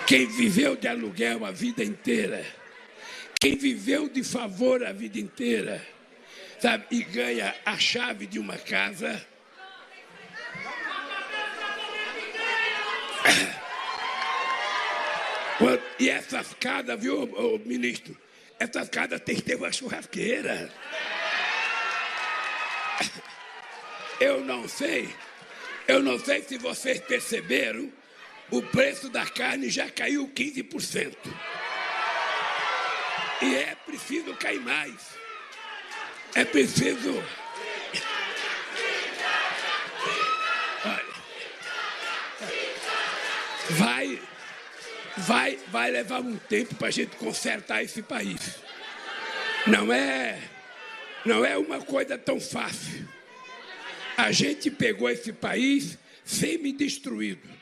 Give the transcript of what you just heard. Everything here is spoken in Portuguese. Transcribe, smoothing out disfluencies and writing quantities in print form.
Quem viveu de aluguel a vida inteira, quem viveu de favor a vida inteira, sabe, e ganha a chave de uma casa. E essas casas, viu, ministro? Essas casas tem que ter uma churrasqueira. Eu não sei se vocês perceberam, o preço da carne já caiu 15%. E é preciso cair mais. É preciso... Olha, vai levar um tempo para a gente consertar esse país. Não é uma coisa tão fácil. A gente pegou esse país semi-destruído.